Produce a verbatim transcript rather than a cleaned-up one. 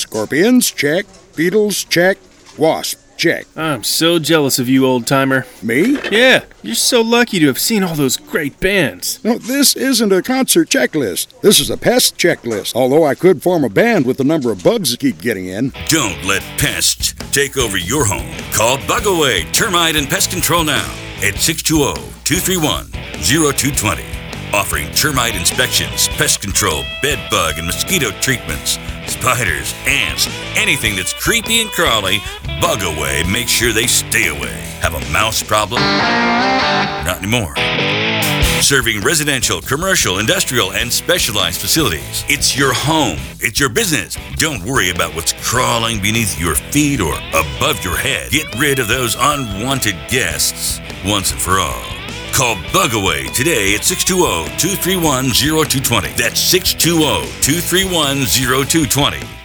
Scorpions, check. Beetles, check. Wasp, check. I'm so jealous of you, old-timer. Me? Yeah, you're so lucky to have seen all those great bands. No, this isn't a concert checklist. This is a pest checklist, although I could form a band with the number of bugs that keep getting in. Don't let pests take over your home. Call Bugaway Termite and Pest Control now at six two zero, two three one, zero two two zero. Offering termite inspections, pest control, bed bug and mosquito treatments, spiders, ants, anything that's creepy and crawly, Bugaway makes sure they stay away. Have a mouse problem? Not anymore. Serving residential, commercial, industrial, and specialized facilities. It's your home. It's your business. Don't worry about what's crawling beneath your feet or above your head. Get rid of those unwanted guests once and for all. Call Bugaway today at six two zero, two three one, zero two two zero. That's six two zero, two three one, zero two two zero.